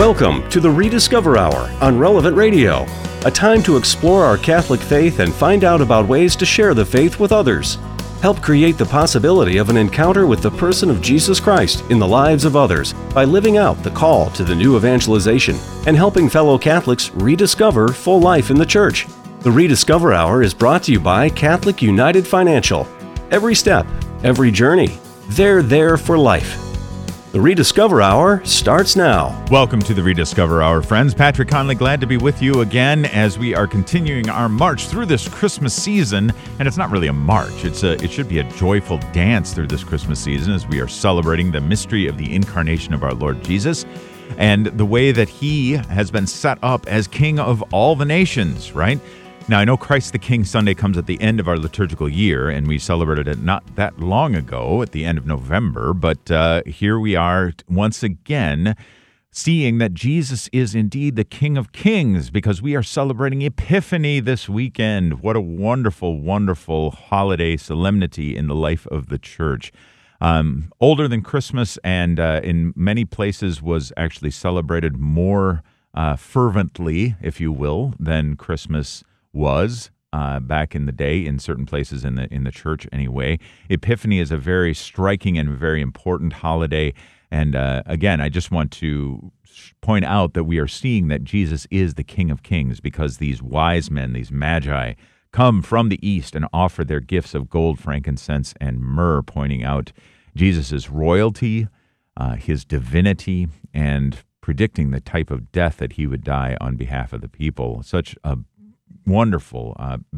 Welcome to the Rediscover Hour on Relevant Radio, a time to explore our Catholic faith and find out about ways to share the faith with others. Help create the possibility of an encounter with the person of Jesus Christ in the lives of others by living out the call to the new evangelization and helping fellow Catholics rediscover full life in the Church. The Rediscover Hour is brought to you by Catholic United Financial. Every step, every journey, they're there for life. The Rediscover Hour starts now. Welcome to the Rediscover Hour, friends. Patrick Conley, glad to be with you again as we are continuing our march through this Christmas season. And it's not really a march. It should be a joyful dance through this Christmas season as we are celebrating the mystery of the incarnation of our Lord Jesus and the way that he has been set up as King of all the nations, right? Now, I know Christ the King Sunday comes at the end of our liturgical year, and we celebrated it not that long ago at the end of November, but here we are once again seeing that Jesus is indeed the King of Kings because we are celebrating Epiphany this weekend. What a wonderful, wonderful holiday solemnity in the life of the Church. Older than Christmas and in many places was actually celebrated more fervently, if you will, than Christmas was back in the day in certain places in the Church anyway. Epiphany is a very striking and very important holiday. And again, I just want to point out that we are seeing that Jesus is the King of Kings because these wise men, these magi, come from the east and offer their gifts of gold, frankincense, and myrrh, pointing out Jesus' royalty, his divinity, and predicting the type of death that he would die on behalf of the people. Such a wonderful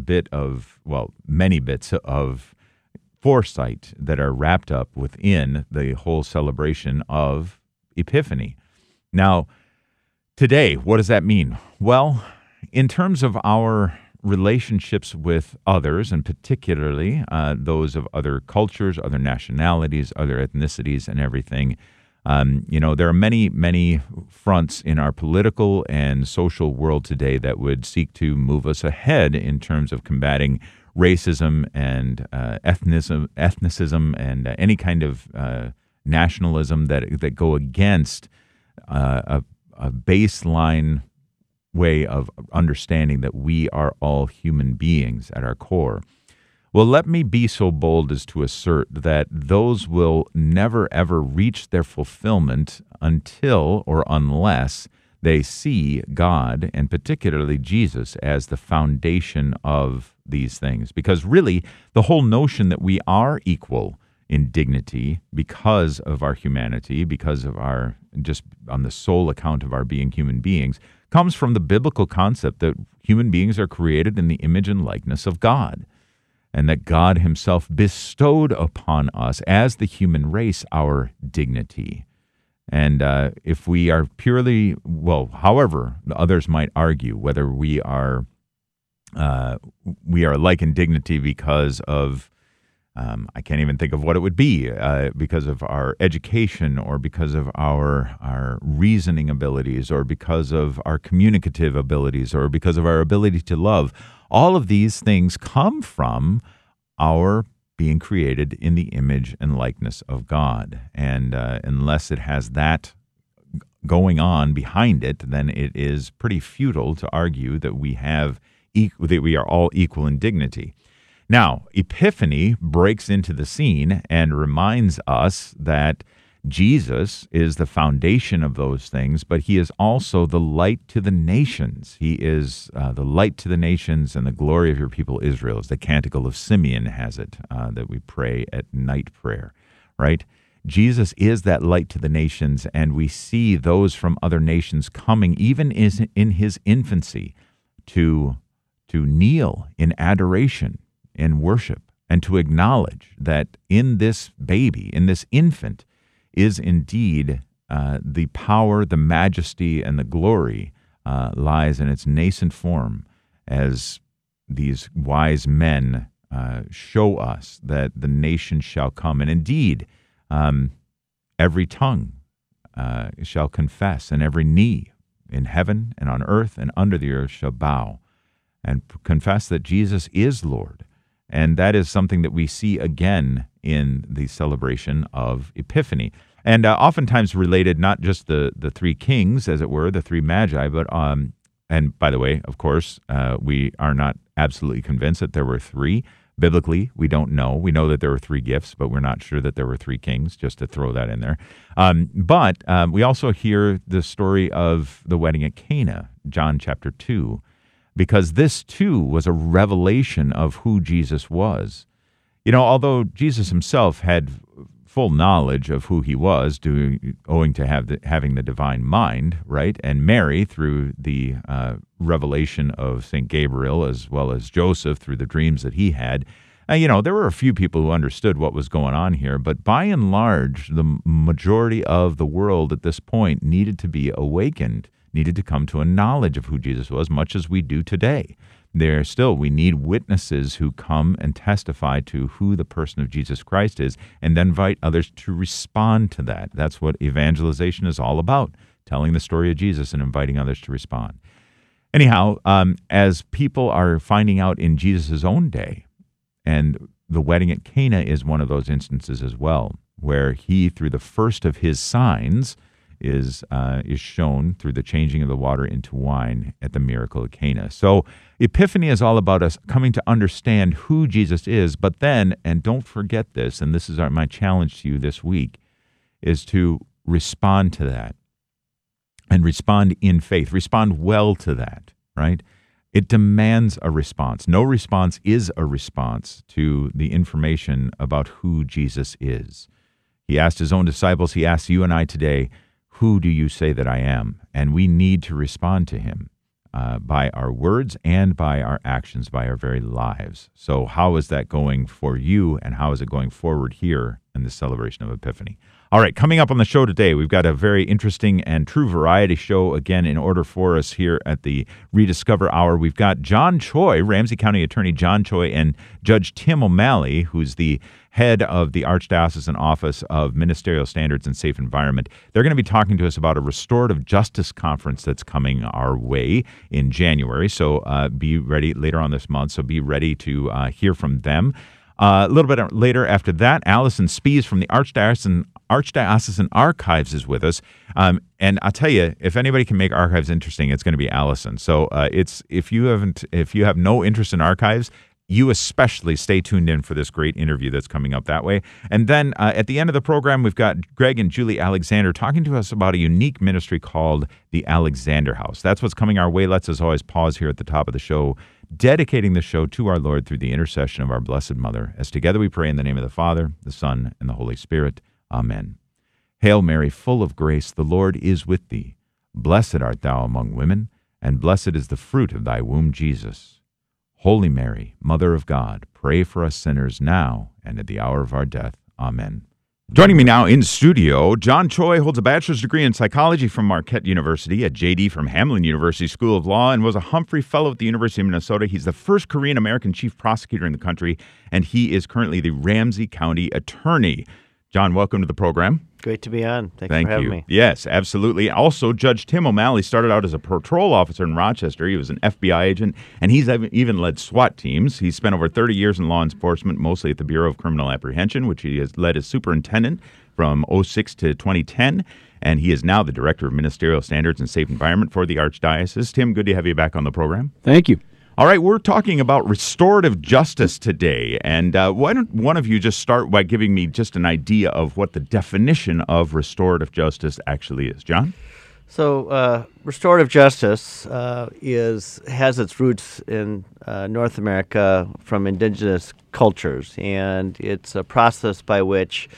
many bits of foresight that are wrapped up within the whole celebration of Epiphany. Now, today, what does that mean? Well, in terms of our relationships with others, and particularly those of other cultures, other nationalities, other ethnicities, and everything, there are many, many fronts in our political and social world today that would seek to move us ahead in terms of combating racism and ethnicism and any kind of nationalism that go against a baseline way of understanding that we are all human beings at our core. Well, let me be so bold as to assert that those will never, ever reach their fulfillment until or unless they see God, and particularly Jesus, as the foundation of these things. Because really, the whole notion that we are equal in dignity because of our humanity, because of our, just on the sole account of our being human beings, comes from the biblical concept that human beings are created in the image and likeness of God, and that God himself bestowed upon us as the human race our dignity. And if we are purely, however others might argue, whether we are alike in dignity because of, I can't even think of what it would be, because of our education or because of our reasoning abilities or because of our communicative abilities or because of our ability to love. All of these things come from our being created in the image and likeness of God. And unless it has that going on behind it, then it is pretty futile to argue that we are all equal in dignity. Now, Epiphany breaks into the scene and reminds us that Jesus is the foundation of those things, but he is also the light to the nations. He is the light to the nations and the glory of your people Israel, as the Canticle of Simeon has it, that we pray at night prayer, right? Jesus is that light to the nations, and we see those from other nations coming, even in his infancy, to kneel in adoration, in worship, and to acknowledge that in this baby, in this infant, is indeed the power, the majesty, and the glory lies in its nascent form as these wise men show us that the nation shall come. And indeed, every tongue shall confess, and every knee in heaven and on earth and under the earth shall bow and confess that Jesus is Lord. And that is something that we see again in the celebration of Epiphany. and oftentimes related not just the three kings, as it were, the three magi, but and by the way, of course, we are not absolutely convinced that there were three. Biblically, we don't know. We know that there were three gifts, but we're not sure that there were three kings, just to throw that in there. But we also hear the story of the wedding at Cana, John chapter 2, because this, too, was a revelation of who Jesus was. You know, although Jesus himself had full knowledge of who he was, owing to having the divine mind, right? And Mary, through the revelation of St. Gabriel, as well as Joseph, through the dreams that he had. There were a few people who understood what was going on here, but by and large, the majority of the world at this point needed to be awakened, needed to come to a knowledge of who Jesus was, much as we do today. We need witnesses who come and testify to who the person of Jesus Christ is, and then invite others to respond to that. That's what evangelization is all about, telling the story of Jesus and inviting others to respond. Anyhow, as people are finding out in Jesus' own day, and the wedding at Cana is one of those instances as well, where he, through the first of his signs, is shown through the changing of the water into wine at the miracle of Cana. So Epiphany is all about us coming to understand who Jesus is, but then, and don't forget this, and this is my challenge to you this week, is to respond to that and respond in faith. Respond well to that, right? It demands a response. No response is a response to the information about who Jesus is. He asked his own disciples, he asks you and I today, who do you say that I am? And we need to respond to him by our words and by our actions, by our very lives. So how is that going for you, and how is it going forward here in the celebration of Epiphany? All right, coming up on the show today, we've got a very interesting and true variety show, again, in order for us here at the Rediscover Hour. We've got John Choi, Ramsey County Attorney John Choi, and Judge Tim O'Malley, who's the head of the Archdiocesan Office of Ministerial Standards and Safe Environment. They're going to be talking to us about a restorative justice conference that's coming our way in January. So be ready later on this month. So be ready to hear from them. A little bit later after that, Allison Spies from the Archdiocesan Archives is with us. And I'll tell you, if anybody can make archives interesting, it's going to be Allison. So if you have no interest in archives, you especially stay tuned in for this great interview that's coming up that way. And then at the end of the program, we've got Greg and Julie Alexander talking to us about a unique ministry called the Alexander House. That's what's coming our way. Let's, as always, pause here at the top of the show, dedicating the show to our Lord through the intercession of our Blessed Mother, as together we pray in the name of the Father, the Son, and the Holy Spirit. Amen. Hail Mary, full of grace, the Lord is with thee. Blessed art thou among women, and blessed is the fruit of thy womb, Jesus. Holy Mary, Mother of God, pray for us sinners now and at the hour of our death. Amen. Joining me now in studio, John Choi holds a bachelor's degree in psychology from Marquette University, a JD from Hamline University School of Law, and was a Humphrey Fellow at the University of Minnesota. He's the first Korean-American chief prosecutor in the country, and he is currently the Ramsey County Attorney. John, welcome to the program. Great to be on. Thanks for having me. Yes, absolutely. Also, Judge Tim O'Malley started out as a patrol officer in Rochester. He was an FBI agent, and he's even led SWAT teams. He's spent over 30 years in law enforcement, mostly at the Bureau of Criminal Apprehension, which he has led as superintendent from 2006 to 2010. And he is now the director of Ministerial Standards and Safe Environment for the Archdiocese. Tim, good to have you back on the program. Thank you. All right, we're talking about restorative justice today, and why don't one of you just start by giving me just an idea of what the definition of restorative justice actually is, John? So, restorative justice has its roots in North America from indigenous cultures, and it's a process by which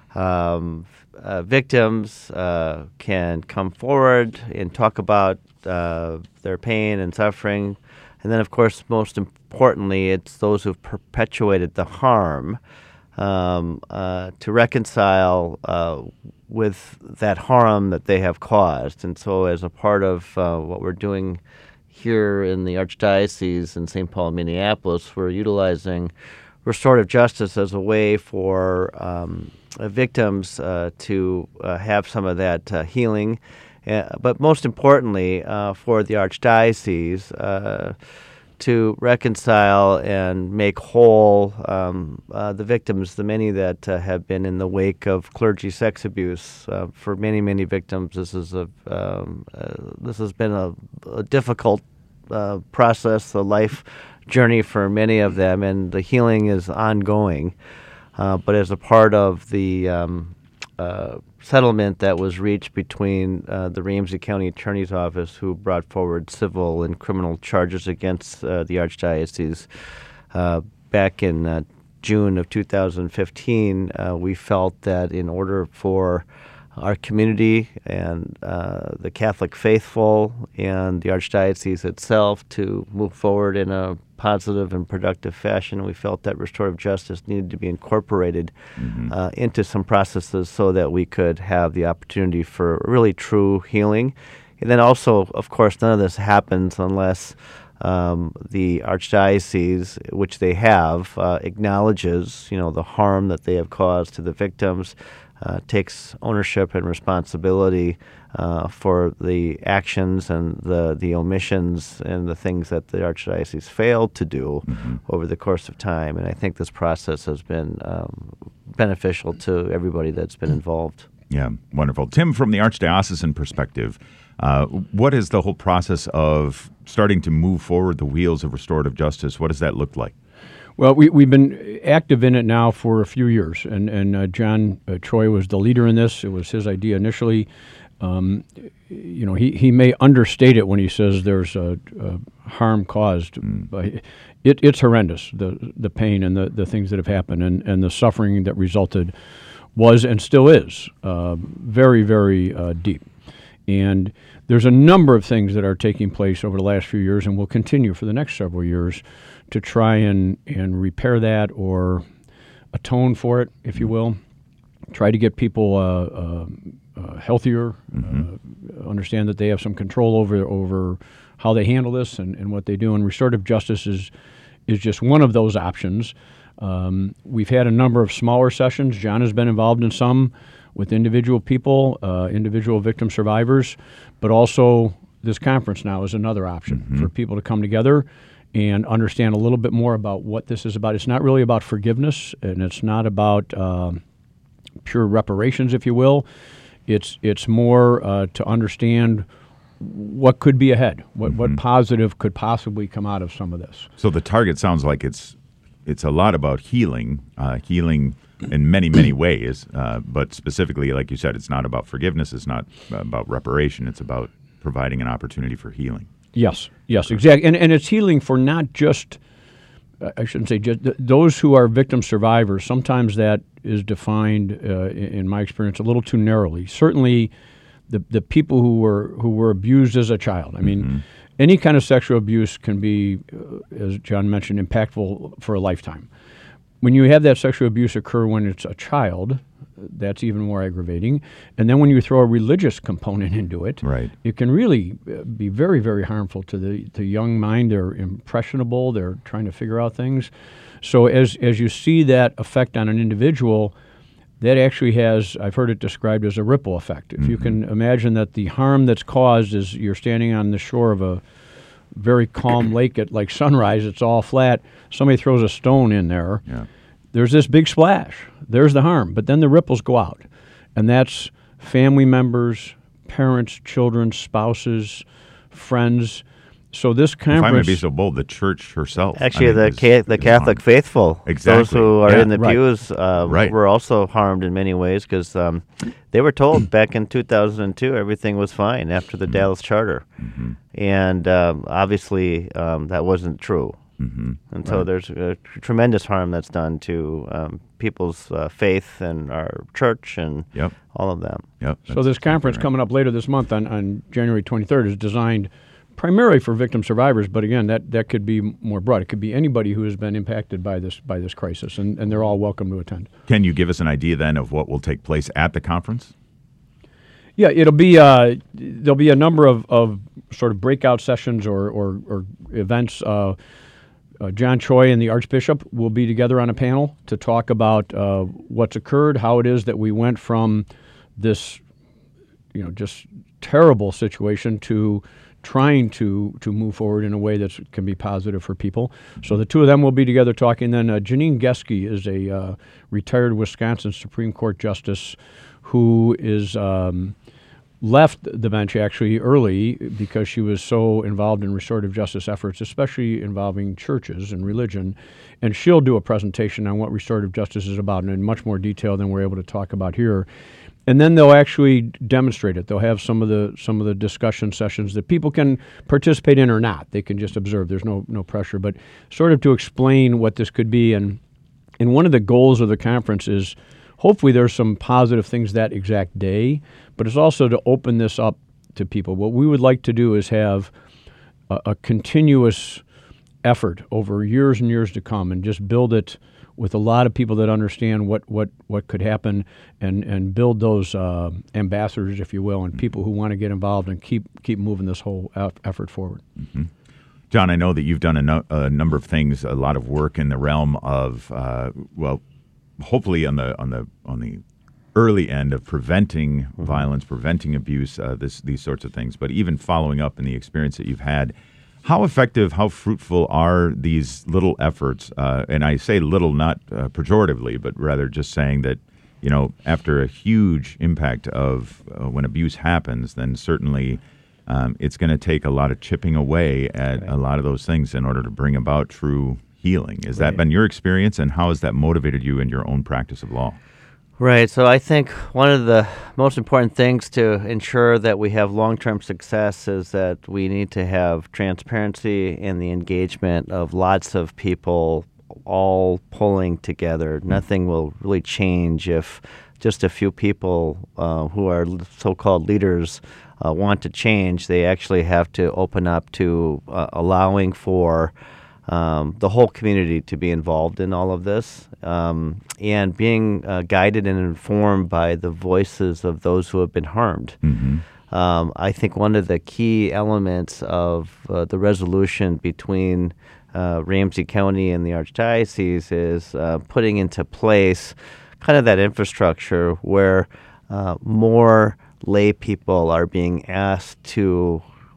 victims can come forward and talk about their pain and suffering. And then, of course, most importantly, it's those who've perpetuated the harm to reconcile with that harm that they have caused. And so as a part of what we're doing here in the Archdiocese in St. Paul, Minneapolis, we're utilizing restorative justice as a way for victims to have some of that healing. But most importantly, for the Archdiocese, to reconcile and make whole the victims, the many that have been in the wake of clergy sex abuse. For many, many victims, this has been a difficult process, a life journey for many of them, and the healing is ongoing. But as a part of the settlement that was reached between the Ramsey County Attorney's Office, who brought forward civil and criminal charges against the Archdiocese back in June of 2015, we felt that in order for our community and the Catholic faithful and the Archdiocese itself to move forward in a positive and productive fashion, we felt that restorative justice needed to be incorporated into some processes so that we could have the opportunity for really true healing. And then also, of course, none of this happens unless the Archdiocese, which they have, acknowledges, the harm that they have caused to the victims, takes ownership and responsibility for the actions and the omissions and the things that the Archdiocese failed to do over the course of time. And I think this process has been beneficial to everybody that's been involved. Yeah, wonderful. Tim, from the Archdiocesan perspective, what is the whole process of starting to move forward the wheels of restorative justice? What does that look like? Well, we've been active in it now for a few years, and John Choi was the leader in this. It was his idea initially. He may understate it when he says there's a harm caused, but it's horrendous, the pain and the things that have happened and the suffering that resulted was and still is very, very deep. And there's a number of things that are taking place over the last few years and will continue for the next several years to try and repair that or atone for it, if you will. Try to get people healthier, understand that they have some control over how they handle this and what they do. And restorative justice is just one of those options. We've had a number of smaller sessions. John has been involved in some with individual people, individual victim survivors, but also this conference now is another option for people to come together and understand a little bit more about what this is about. It's not really about forgiveness, and it's not about pure reparations, if you will. It's more to understand what could be ahead, what positive could possibly come out of some of this. So the target sounds like it's a lot about healing in many, many ways, but specifically, like you said, it's not about forgiveness, it's not about reparation, it's about providing an opportunity for healing. Yes, exactly. And it's healing for not just, I shouldn't say just, those who are victim survivors. Sometimes that is defined, in my experience, a little too narrowly. Certainly the people who were abused as a child. I mean, any kind of sexual abuse can be, as John mentioned, impactful for a lifetime. When you have that sexual abuse occur when it's a child, that's even more aggravating. And then when you throw a religious component into it, it can really be very, very harmful to the young mind. They're impressionable. They're trying to figure out things. So as you see that effect on an individual, that actually has, I've heard it described as a ripple effect. If you can imagine that the harm that's caused is you're standing on the shore of a very calm lake at like sunrise, it's all flat, somebody throws a stone in there, there's this big splash, there's the harm, but then the ripples go out, and that's family members, parents, children, spouses, friends. So this conference, if I may be so bold, the church herself. Actually, the Catholic faithful, those who are in the pews, were also harmed in many ways because they were told back in 2002 everything was fine after the Dallas Charter, and obviously that wasn't true. And so there's a tremendous harm that's done to people's faith and our church and all of them. So this conference coming up later this month on January 23rd is designed primarily for victim survivors, but again, that could be more broad. It could be anybody who has been impacted by this crisis, and they're all welcome to attend. Can you give us an idea then of what will take place at the conference? Yeah, it'll be there'll be a number of sort of breakout sessions or events. John Choi and the Archbishop will be together on a panel to talk about what's occurred, how it is that we went from this, just terrible situation to trying to move forward in a way that can be positive for people. So the two of them will be together talking. Then Janine Geske is a retired Wisconsin Supreme Court justice who is left the bench actually early because she was so involved in restorative justice efforts, especially involving churches and religion. And she'll do a presentation on what restorative justice is about in much more detail than we're able to talk about here. And then they'll actually demonstrate it. They'll have some of the discussion sessions that people can participate in or not. They can just observe. There's no pressure, but sort of to explain what this could be. And one of the goals of the conference is hopefully there's some positive things that exact day, but it's also to open this up to people. What we would like to do is have a continuous effort over years and years to come and just build it with a lot of people that understand what could happen and build those ambassadors, if you will, and people who want to get involved and keep moving this whole effort forward. Mm-hmm. John, I know that you've done a number of things, a lot of work in the realm of, hopefully on the early end of preventing violence, preventing abuse, these sorts of things, but even following up in the experience that you've had. How effective, how fruitful are these little efforts? And I say little not pejoratively, but rather just saying that, after a huge impact of when abuse happens, then certainly it's going to take a lot of chipping away at a lot of those things in order to bring about true healing. Has that been your experience, and how has that motivated you in your own practice of law? Right. So I think one of the most important things to ensure that we have long-term success is that we need to have transparency and the engagement of lots of people all pulling together. Nothing will really change if just a few people who are so-called leaders want to change. They actually have to open up to allowing for the whole community to be involved in all of this, and being guided and informed by the voices of those who have been harmed. Mm-hmm. I think one of the key elements of the resolution between Ramsey County and the Archdiocese is putting into place kind of that infrastructure where more lay people are being asked to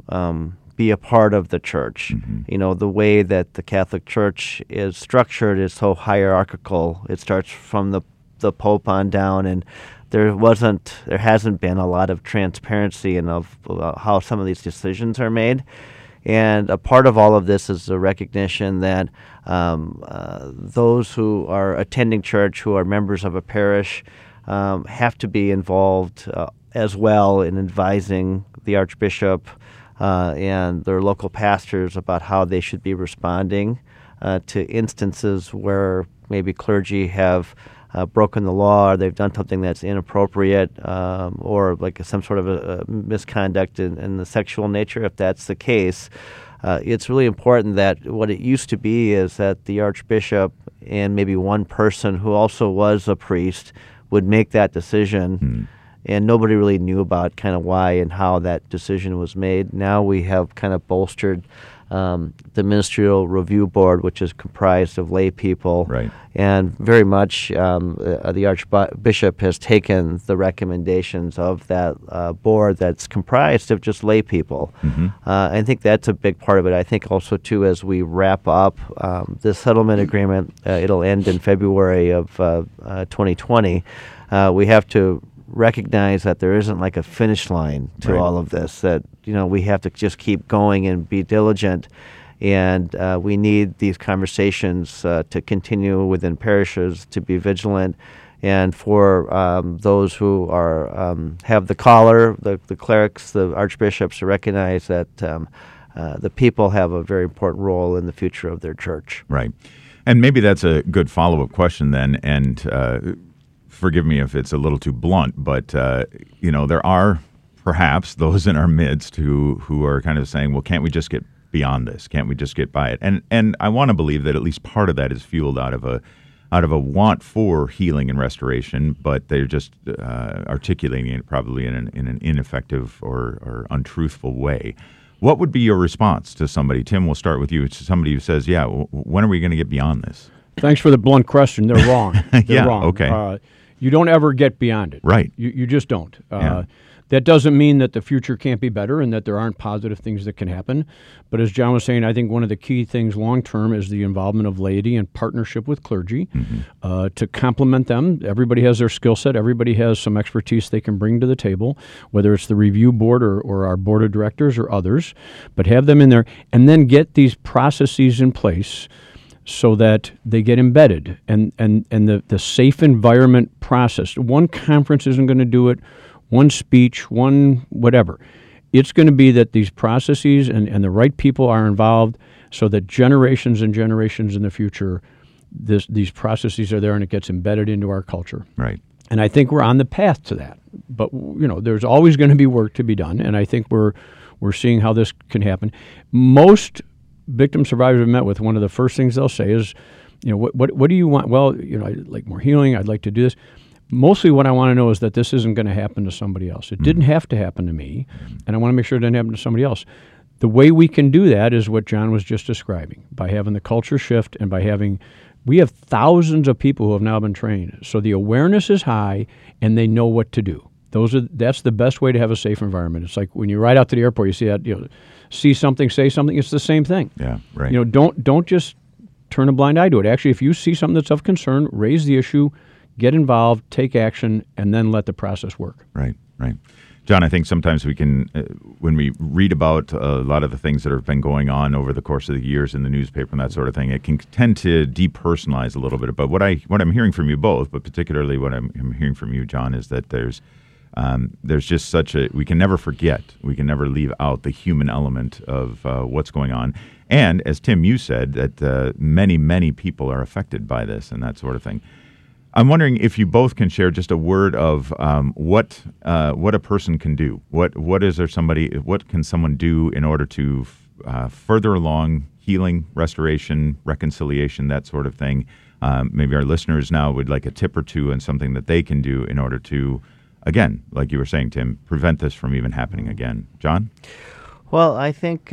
be a part of the church. Mm-hmm. The way that the Catholic Church is structured is so hierarchical. It starts from the Pope on down, and there hasn't been a lot of transparency in of how some of these decisions are made. And a part of all of this is the recognition that those who are attending church, who are members of a parish, have to be involved as well in advising the Archbishop and their local pastors about how they should be responding to instances where maybe clergy have broken the law, or they've done something that's inappropriate, or like some sort of a misconduct in the sexual nature. If that's the case, it's really important that what it used to be is that the Archbishop and maybe one person who also was a priest would make that decision. And nobody really knew about kind of why and how that decision was made. Now we have kind of bolstered the Ministerial Review Board, which is comprised of lay people. Right. And very much the Archbishop has taken the recommendations of that board that's comprised of just lay people. Mm-hmm. I think that's a big part of it. I think also, too, as we wrap up this settlement agreement, it'll end in February of 2020, we have to recognize that there isn't like a finish line to all of this, that we have to just keep going and be diligent, and we need these conversations to continue within parishes, to be vigilant, and for those who are have the collar, the clerics, the archbishops, to recognize that the people have a very important role in the future of their church. Right. And maybe that's a good follow-up question then, and forgive me if it's a little too blunt, but there are perhaps those in our midst who are kind of saying, well, can't we just get beyond this? Can't we just get by it? And I want to believe that at least part of that is fueled out of a want for healing and restoration, but they're just articulating it probably in an ineffective or untruthful way. What would be your response to somebody? Tim, we'll start with you. To somebody who says, yeah, when are we going to get beyond this? Thanks for the blunt question. They're wrong. They're yeah, wrong. Okay. You don't ever get beyond it. Right. You just don't. That doesn't mean that the future can't be better and that there aren't positive things that can happen. But as John was saying, I think one of the key things long term is the involvement of laity and partnership with clergy to complement them. Everybody has their skill set. Everybody has some expertise they can bring to the table, whether it's the review board or our board of directors or others. But have them in there and then get these processes in place so that they get embedded. And the safe environment process. One conference isn't going to do it. One speech, one whatever. It's going to be that these processes and the right people are involved so that generations and generations in the future, these processes are there and it gets embedded into our culture. Right. And I think we're on the path to that. But, there's always going to be work to be done, and I think we're seeing how this can happen. Most victim survivors I've met with, one of the first things they'll say is, what do you want? Well, I'd like more healing. I'd like to do this. Mostly what I want to know is that this isn't going to happen to somebody else. It didn't have to happen to me, and I want to make sure it doesn't happen to somebody else. The way we can do that is what John was just describing, by having the culture shift and by we have thousands of people who have now been trained. So the awareness is high, and they know what to do. That's the best way to have a safe environment. It's like when you ride out to the airport, you see that, see something, say something. It's the same thing. Yeah, right. Don't just turn a blind eye to it. Actually, if you see something that's of concern, raise the issue, get involved, take action, and then let the process work. Right. John, I think sometimes we can, when we read about a lot of the things that have been going on over the course of the years in the newspaper and that sort of thing, it can tend to depersonalize a little bit. But what I'm hearing from you both, but particularly what I'm hearing from you, John, is that there's just we can never forget, we can never leave out the human element of what's going on. And as Tim, you said, that many, many people are affected by this and that sort of thing. I'm wondering if you both can share just a word of what a person can do. What can someone do in order to further along healing, restoration, reconciliation, that sort of thing. Maybe our listeners now would like a tip or two on something that they can do in order to, again, like you were saying, Tim, prevent this from even happening again. John? Well, I think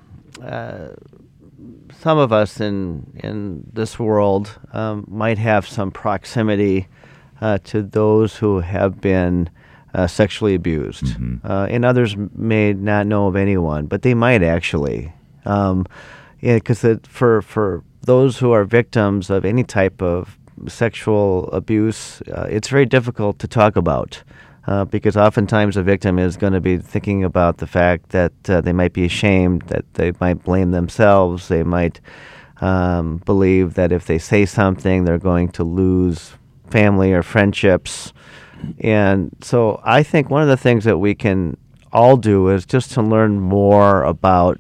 some of us in this world might have some proximity to those who have been sexually abused, and others may not know of anyone, but they might actually, because for those who are victims of any type of sexual abuse, it's very difficult to talk about. Because oftentimes a victim is going to be thinking about the fact that they might be ashamed, that they might blame themselves, they might believe that if they say something, they're going to lose family or friendships. And so I think one of the things that we can all do is just to learn more about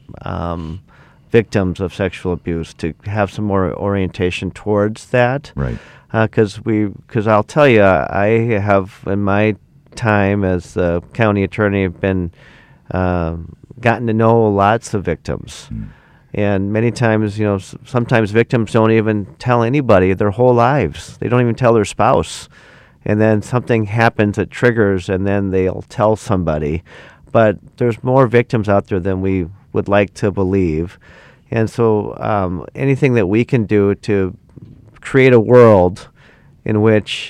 victims of sexual abuse, to have some more orientation towards that. Right. Because I'll tell you, I have in my time as a county attorney been gotten to know lots of victims, and many times, sometimes victims don't even tell anybody their whole lives. They don't even tell their spouse, and then something happens that triggers, and then they'll tell somebody. But there's more victims out there than we would like to believe, and so anything that we can do to create a world in which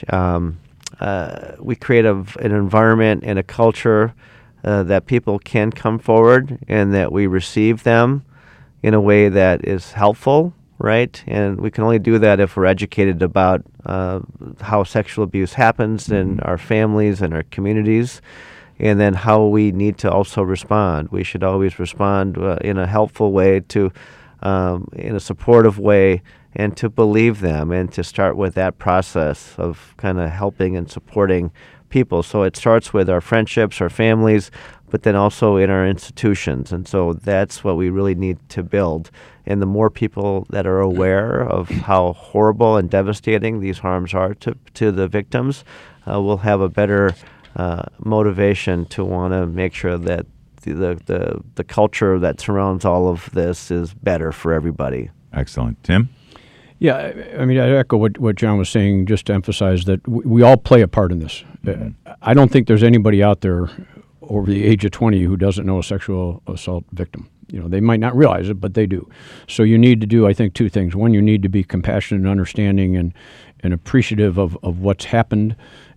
we create an environment and a culture that people can come forward and that we receive them in a way that is helpful, right? And we can only do that if we're educated about how sexual abuse happens in our families and our communities, and then how we need to also respond. We should always respond in a helpful way, in a supportive way, and to believe them, and to start with that process of kind of helping and supporting people. So it starts with our friendships, our families, but then also in our institutions. And so that's what we really need to build. And the more people that are aware of how horrible and devastating these harms are to the victims, will have a better motivation to want to make sure that the culture that surrounds all of this is better for everybody. Excellent. Tim? Yeah, I mean, I echo what John was saying, just to emphasize that we all play a part in this. I don't think there's anybody out there over the age of 20 who doesn't know a sexual assault victim. They might not realize it, but they do. So you need to do, I think, two things. One, you need to be compassionate and understanding and appreciative of what's happened,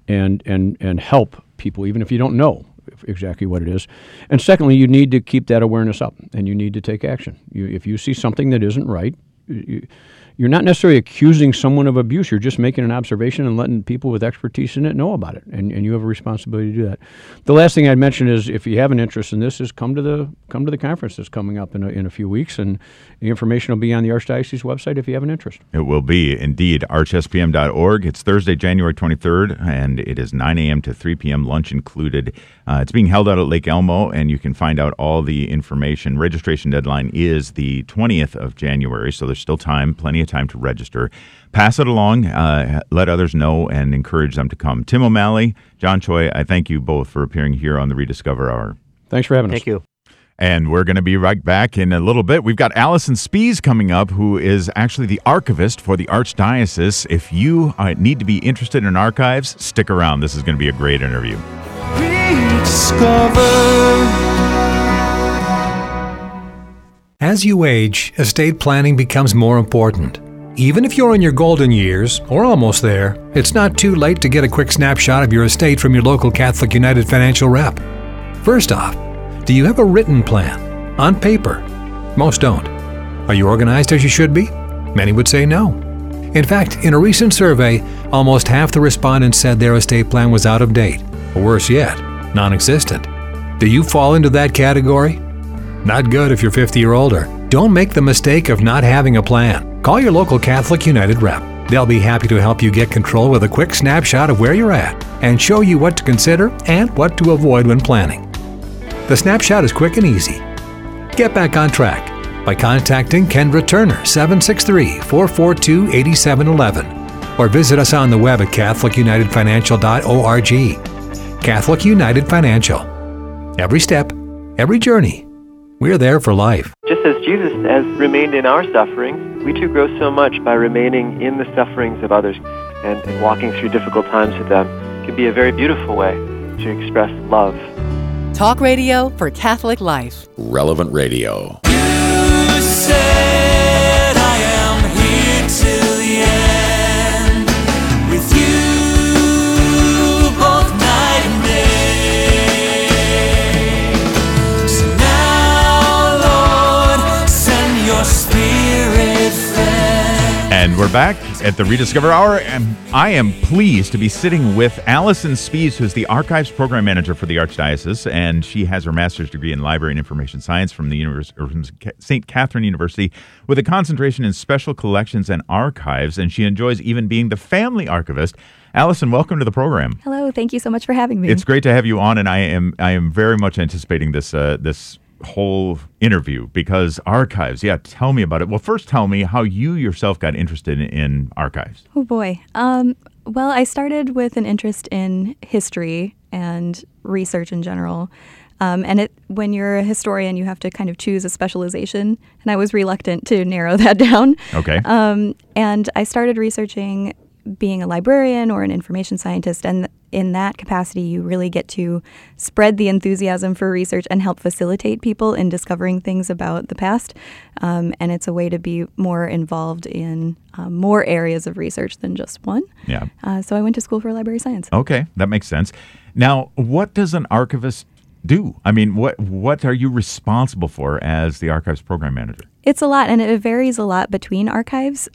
and help people, even if you don't know exactly what it is. And secondly, you need to keep that awareness up, and you need to take action. If you see something that isn't right, you're not necessarily accusing someone of abuse. You're just making an observation and letting people with expertise in it know about it, and you have a responsibility to do that. The last thing I'd mention is, if you have an interest in this, is come to the conference that's coming up in a few weeks, and the information will be on the Archdiocese website if you have an interest. It will be, indeed, archspm.org. It's Thursday, January 23rd, and it is 9 a.m. to 3 p.m., lunch included. It's being held out at Lake Elmo, and you can find out all the information. Registration deadline is the 20th of January, so there's still time, plenty of time to register. Pass it along, let others know, and encourage them to come. Tim O'Malley, John Choi, I thank you both for appearing here on the Rediscover Hour. Thanks for having us. Thank you. And we're going to be right back in a little bit. We've got Allison Spies coming up, who is actually the archivist for the Archdiocese. If you need to be interested in archives, stick around. This is going to be a great interview. As you age, estate planning becomes more important. Even if you're in your golden years, or almost there, it's not too late to get a quick snapshot of your estate from your local Catholic United financial rep. First off, do you have a written plan? On paper? Most don't. Are you organized as you should be? Many would say no. In fact, in a recent survey, almost half the respondents said their estate plan was out of date, or worse yet, non-existent. Do you fall into that category? Not good if you're 50 or older. Don't make the mistake of not having a plan. Call your local Catholic United rep. They'll be happy to help you get control with a quick snapshot of where you're at and show you what to consider and what to avoid when planning. The snapshot is quick and easy. Get back on track by contacting Kendra Turner, 763-442-8711, or visit us on the web at catholicunitedfinancial.org. Catholic United Financial. Every step, every journey, we're there for life. Just as Jesus has remained in our sufferings, we too grow so much by remaining in the sufferings of others and walking through difficult times with them. It can be a very beautiful way to express love. Talk radio for Catholic life. Relevant Radio. You said I am here till the end, with you both night and day. So now, Lord, send your spirit friend. And we're back at the Rediscover Hour, and I am pleased to be sitting with Allison Spies, who's the Archives Program Manager for the Archdiocese, and she has her master's degree in Library and Information Science from the St. Catherine University, with a concentration in Special Collections and Archives, and she enjoys even being the family archivist. Allison, welcome to the program. Hello, thank you so much for having me. It's great to have you on, and I am very much anticipating this whole interview, because archives, tell me about it. Well, first tell me how you yourself got interested in archives. Oh boy. Well, I started with an interest in history and research in general. When you're a historian, you have to kind of choose a specialization, and I was reluctant to narrow that down. Okay. And I started researching being a librarian or an information scientist, and in that capacity, you really get to spread the enthusiasm for research and help facilitate people in discovering things about the past. And it's a way to be more involved in more areas of research than just one. Yeah. So I went to school for library science. Okay, that makes sense. Now, what does an archivist do? I mean, what are you responsible for as the Archives Program Manager? It's a lot, and it varies a lot between archives.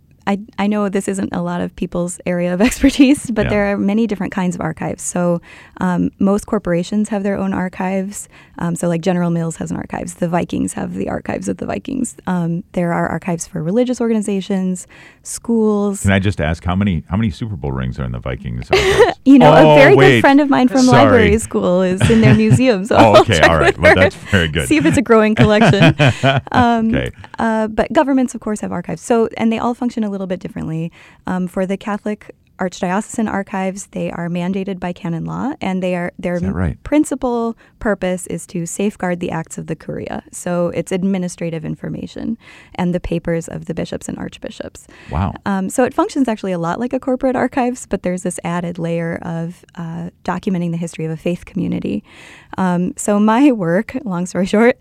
I know this isn't a lot of people's area of expertise, but there are many different kinds of archives. So most corporations have their own archives. So like General Mills has an archives. The Vikings have the archives of the Vikings. There are archives for religious organizations, schools. Can I just ask how many Super Bowl rings are in the Vikings archives? A very good friend of mine from library school is in their museum. So okay, all right. Well, that's very good. See if it's a growing collection. Okay. But governments, of course, have archives. So, and they all function a little bit differently. For the Catholic Archdiocesan archives, they are mandated by canon law, and their principal purpose is to safeguard the acts of the Curia. So it's administrative information and the papers of the bishops and archbishops. Wow. So it functions actually a lot like a corporate archives, but there's this added layer of documenting the history of a faith community. So my work, long story short,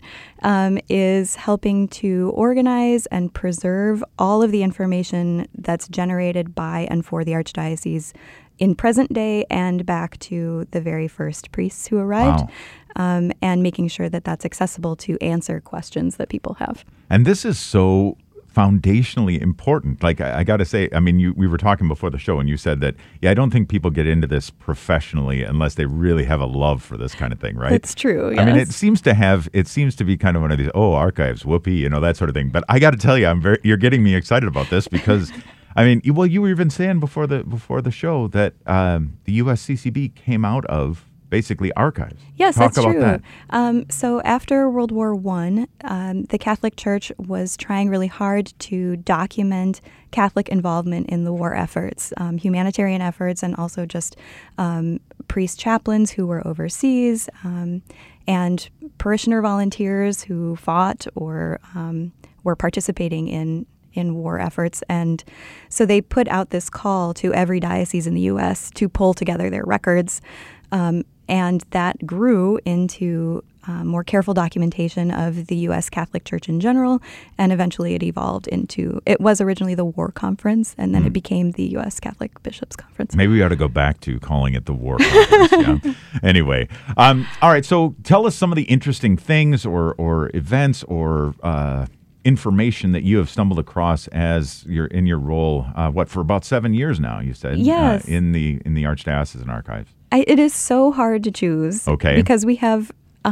is helping to organize and preserve all of the information that's generated by and for the Archdiocese in present day and back to the very first priests who arrived, and making sure that that's accessible to answer questions that people have. And this is so foundationally important. Like, I got to say, I mean, we were talking before the show and you said that, I don't think people get into this professionally unless they really have a love for this kind of thing, right? It's true, yes. I mean, it seems to be kind of one of these, archives, whoopee, that sort of thing. But I got to tell you, you're getting me excited about this because, I mean, you were even saying before the show that the USCCB came out of basically archives. Yes, Talk that's about true. That. So after World War I, the Catholic Church was trying really hard to document Catholic involvement in the war efforts, humanitarian efforts, and also just priest chaplains who were overseas, and parishioner volunteers who fought or were participating in war efforts. And so they put out this call to every diocese in the U.S. to pull together their records. And that grew into more careful documentation of the U.S. Catholic Church in general, and eventually it evolved into, it was originally the War Conference, and then it became the U.S. Catholic Bishops' Conference. Maybe we ought to go back to calling it the War Conference. Yeah. Anyway, all right, so tell us some of the interesting things or events or information that you have stumbled across as you're in your role, for about 7 years now, you said? Yes. In the Archdiocesan Archives. It is so hard to choose. Okay. Because we have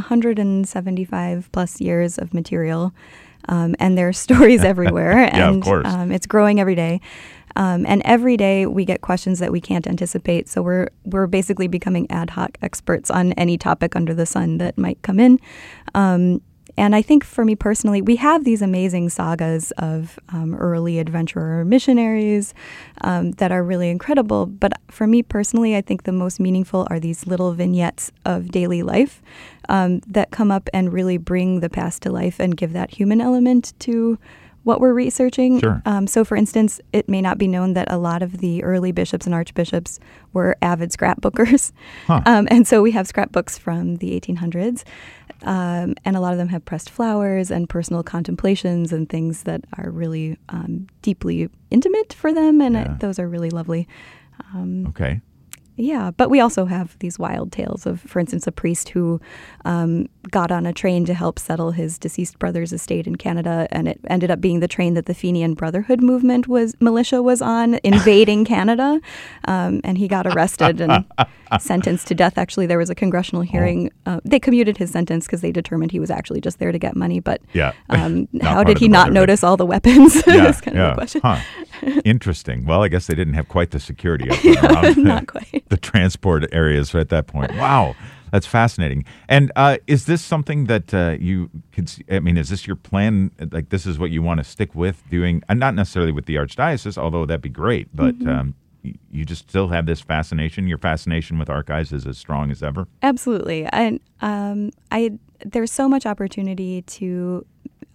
175 plus years of material, and there are stories everywhere. Yeah, and, of course. It's growing every day. And every day we get questions that we can't anticipate. So we're basically becoming ad hoc experts on any topic under the sun that might come in. And I think for me personally, we have these amazing sagas of early adventurer missionaries that are really incredible. But for me personally, I think the most meaningful are these little vignettes of daily life that come up and really bring the past to life and give that human element to what we're researching. Sure. So, for instance, it may not be known that a lot of the early bishops and archbishops were avid scrapbookers. Huh. And so we have scrapbooks from the 1800s. And a lot of them have pressed flowers and personal contemplations and things that are really deeply intimate for them. And those are really lovely. Okay. Yeah, but we also have these wild tales of, for instance, a priest who got on a train to help settle his deceased brother's estate in Canada, and it ended up being the train that the Fenian Brotherhood movement militia was on, invading Canada, and he got arrested and sentenced to death. Actually, there was a congressional hearing. They commuted his sentence because they determined he was actually just there to get money, but how did he not notice all the weapons? That's kind of the question. Huh. Interesting. Well, I guess they didn't have quite the security up around not quite. the transport areas at that point. Wow. That's fascinating. And is this something that you could see, I mean, is this your plan? Like, this is what you want to stick with doing, and not necessarily with the Archdiocese, although that'd be great, but you just still have this fascination. Your fascination with archives is as strong as ever? Absolutely. And there's so much opportunity to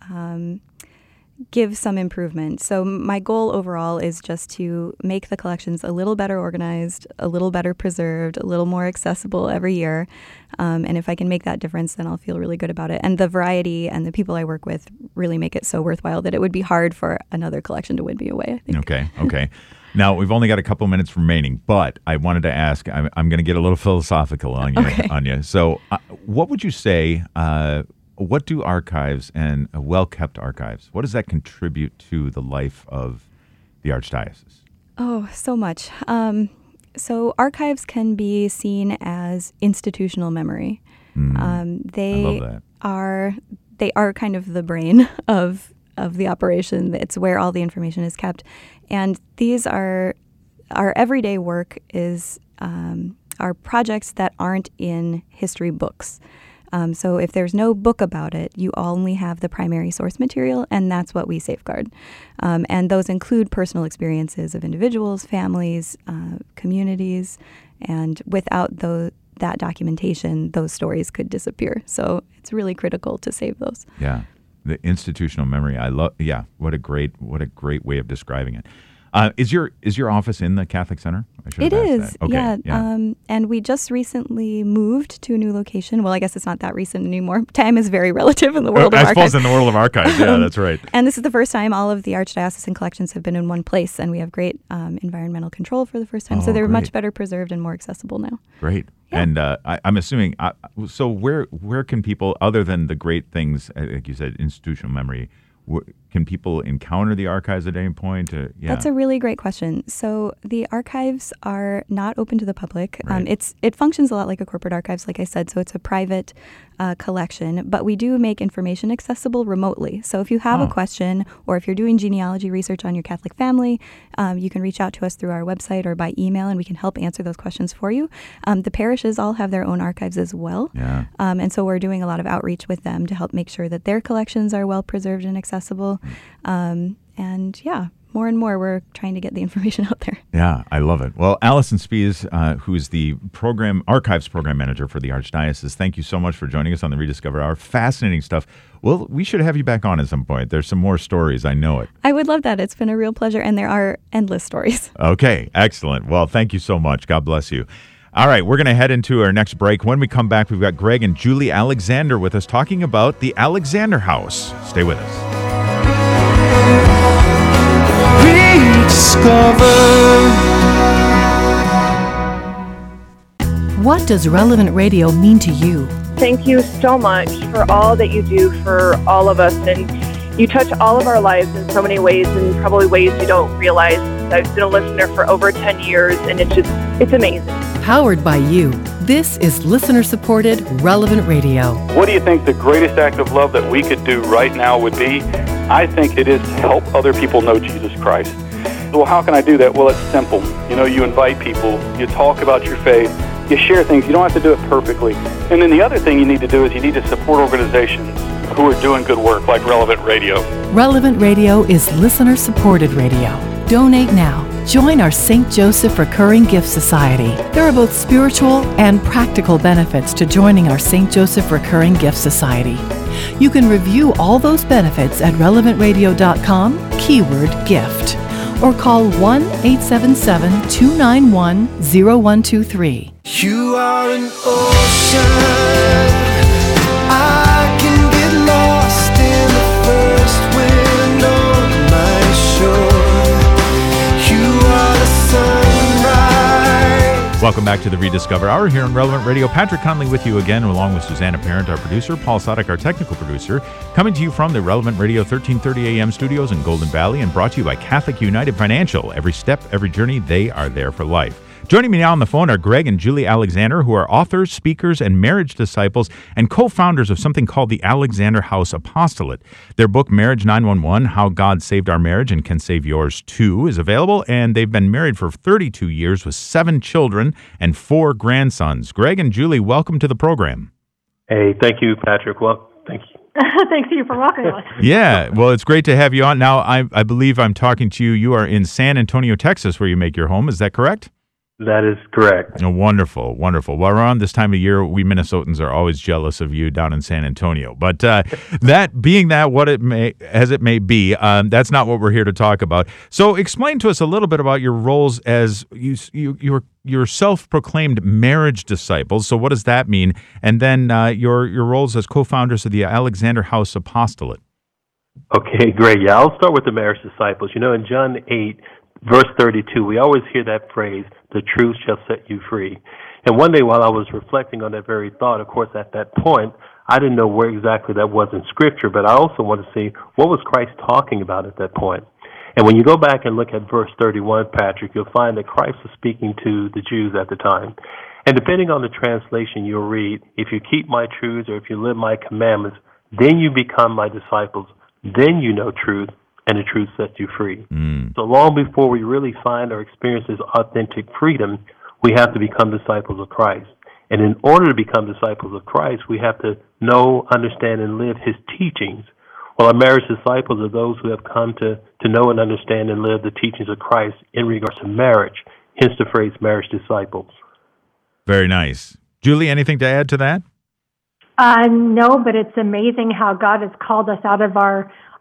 give some improvement. So my goal overall is just to make the collections a little better organized, a little better preserved, a little more accessible every year. And if I can make that difference, then I'll feel really good about it. And the variety and the people I work with really make it so worthwhile that it would be hard for another collection to win me away, I think. Okay. Now, we've only got a couple minutes remaining, but I wanted to ask, I'm going to get a little philosophical on you. So what would you say, what do archives and well-kept archives, what does that contribute to the life of the Archdiocese? Oh, so much. So archives can be seen as institutional memory. They are kind of the brain of the operation. It's where all the information is kept. And these are our everyday work is are projects that aren't in history books. So if there's no book about it, you only have the primary source material, and that's what we safeguard. And those include personal experiences of individuals, families, communities, and without that documentation, those stories could disappear. So it's really critical to save those. Yeah, the institutional memory. I love. Yeah, what a great way of describing it. Is your office in the Catholic Center? I should It have asked is, that. Okay, yeah. And we just recently moved to a new location. Well, I guess it's not that recent anymore. Time is very relative in the world of I archives. suppose in the world of archives, yeah, that's right. And this is the first time all of the archdiocesan collections have been in one place, and we have great environmental control for the first time. So they're great. much better preserved and more accessible now. Great. Yeah. And I'm assuming, so where can people, other than the great things, like you said, institutional memory, can people encounter the archives at any point? That's a really great question. So the archives are not open to the public. Right. It functions a lot like a corporate archives, like I said. So it's a private collection, but we do make information accessible remotely. So if you have a question, or if you're doing genealogy research on your Catholic family, you can reach out to us through our website or by email, and we can help answer those questions for you. The parishes all have their own archives as well. Yeah. And so we're doing a lot of outreach with them to help make sure that their collections are well preserved and accessible. And yeah, more and more we're trying to get the information out there. Yeah, I love it. Well, Allison Spies, who is the archives program manager for the Archdiocese, thank you so much for joining us on the Rediscover Hour. Fascinating stuff. Well, we should have you back on at some point. There's some more stories. I know it. I would love that. It's been a real pleasure, and there are endless stories. Okay, excellent. Well, thank you so much. God bless you. All right, we're going to head into our next break. When we come back, we've got Greg and Julie Alexander with us talking about the Alexander House. Stay with us. What does Relevant Radio mean to you? Thank you so much for all that you do for all of us. And you touch all of our lives in so many ways, and probably ways you don't realize. I've been a listener for over 10 years, and it's amazing. Powered by you. This is listener-supported Relevant Radio. What do you think the greatest act of love that we could do right now would be? I think it is to help other people know Jesus Christ. Well, how can I do that? Well, it's simple. You invite people, you talk about your faith, you share things. You don't have to do it perfectly. And then the other thing you need to do is you need to support organizations who are doing good work, like Relevant Radio. Relevant Radio is listener-supported radio. Donate now. Join our St. Joseph Recurring Gift Society. There are both spiritual and practical benefits to joining our St. Joseph Recurring Gift Society. You can review all those benefits at relevantradio.com, keyword gift, or call 1-877-291-0123. You are an ocean. I can get lost in the first wind on my shore. You are the sunrise. Welcome back to the Rediscover Hour here on Relevant Radio. Patrick Conley with you again, along with Susanna Parent, our producer, Paul Sadek, our technical producer, coming to you from the Relevant Radio 1330 AM studios in Golden Valley, and brought to you by Catholic United Financial. Every step, every journey, they are there for life. Joining me now on the phone are Greg and Julie Alexander, who are authors, speakers, and marriage disciples, and co-founders of something called the Alexander House Apostolate. Their book, Marriage 911, How God Saved Our Marriage and Can Save Yours Too, is available, and they've been married for 32 years with 7 children and 4 grandsons. Greg and Julie, welcome to the program. Hey, thank you, Patrick. Well, thank you. Thanks to you for welcoming us. Yeah, well, it's great to have you on. Now, I believe I'm talking to you. You are in San Antonio, Texas, where you make your home. Is that correct? That is correct. Oh, wonderful, wonderful. Well, around this time of year, we Minnesotans are always jealous of you down in San Antonio. But that being that, what it may be, that's not what we're here to talk about. So, explain to us a little bit about your roles as you're self-proclaimed marriage disciples. So, what does that mean? And then your roles as co-founders of the Alexander House Apostolate. Okay, great. Yeah, I'll start with the marriage disciples. In John 8. Verse 32, we always hear that phrase, the truth shall set you free. And one day while I was reflecting on that very thought, of course, at that point, I didn't know where exactly that was in Scripture, but I also want to see what was Christ talking about at that point. And when you go back and look at verse 31, Patrick, you'll find that Christ was speaking to the Jews at the time. And depending on the translation you'll read, if you keep my truths or if you live my commandments, then you become my disciples. Then you know truth, and the truth sets you free. So long before we really find or experience this authentic freedom, we have to become disciples of Christ. And in order to become disciples of Christ, we have to know, understand, and live his teachings. Well, our marriage disciples are those who have come to know and understand and live the teachings of Christ in regards to marriage, hence the phrase marriage disciples. Very nice. Julie, anything to add to that? No, but it's amazing how God has called us out of our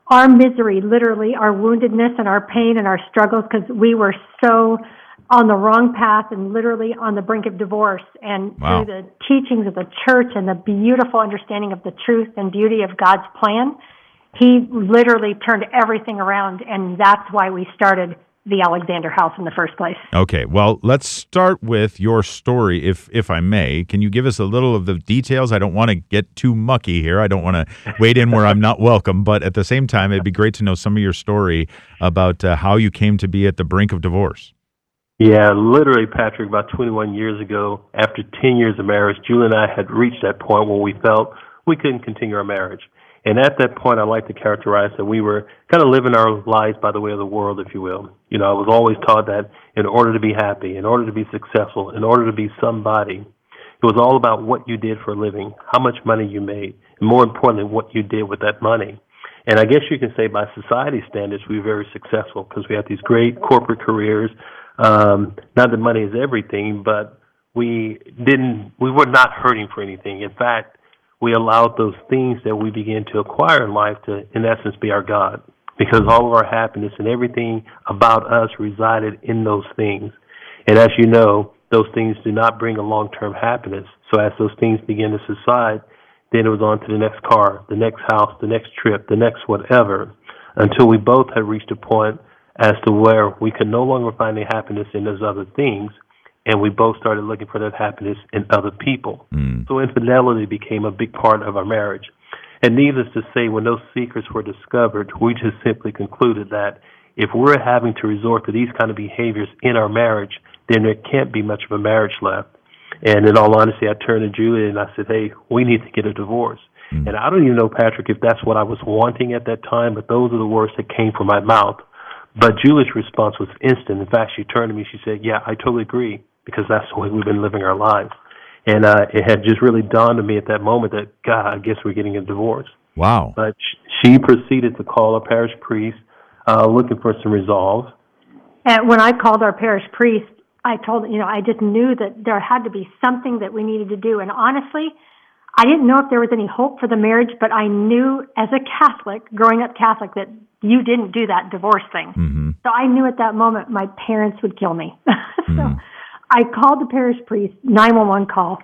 our misery, literally our woundedness and our pain and our struggles, because we were so on the wrong path and literally on the brink of divorce. And Wow. through the teachings of the church and the beautiful understanding of the truth and beauty of God's plan, he literally turned everything around, and that's why we started the Alexander House in the first place. Okay, well, let's start with your story, if I may. Can you give us a little of the details? I don't want to get too mucky here. I don't want to wade in where I'm not welcome, but at the same time, it'd be great to know some of your story about how you came to be at the brink of divorce. Yeah, literally, Patrick, about 21 years ago, after 10 years of marriage, Julie and I had reached that point where we felt we couldn't continue our marriage. And at that point, I like to characterize that we were kind of living our lives by the way of the world, if you will. You know, I was always taught that in order to be happy, in order to be successful, in order to be somebody, it was all about what you did for a living, how much money you made, and more importantly, what you did with that money. And I guess you can say by society standards, we were very successful because we had these great corporate careers. Not that money is everything, but we were not hurting for anything. In fact, we allowed those things that we began to acquire in life to, in essence, be our God, because all of our happiness and everything about us resided in those things. And as you know, those things do not bring a long-term happiness. So as those things begin to subside, then it was on to the next car, the next house, the next trip, the next whatever, until we both had reached a point as to where we could no longer find any happiness in those other things, and we both started looking for that happiness in other people. So infidelity became a big part of our marriage. And needless to say, when those secrets were discovered, we just simply concluded that if we're having to resort to these kind of behaviors in our marriage, then there can't be much of a marriage left. And in all honesty, I turned to Julie and I said, hey, we need to get a divorce. And I don't even know, Patrick, if that's what I was wanting at that time, but those are the words that came from my mouth. But Julie's response was instant. In fact, she turned to me, she said, yeah, I totally agree, because that's the way we've been living our lives. And it had just really dawned on me at that moment that, God, I guess we're getting a divorce. Wow. But she proceeded to call a parish priest looking for some resolve. And when I called our parish priest, I told, I just knew that there had to be something that we needed to do. And honestly, I didn't know if there was any hope for the marriage, but I knew as a Catholic, growing up Catholic, that you didn't do that divorce thing. Mm-hmm. So I knew at that moment my parents would kill me. So I called the parish priest, 911 call.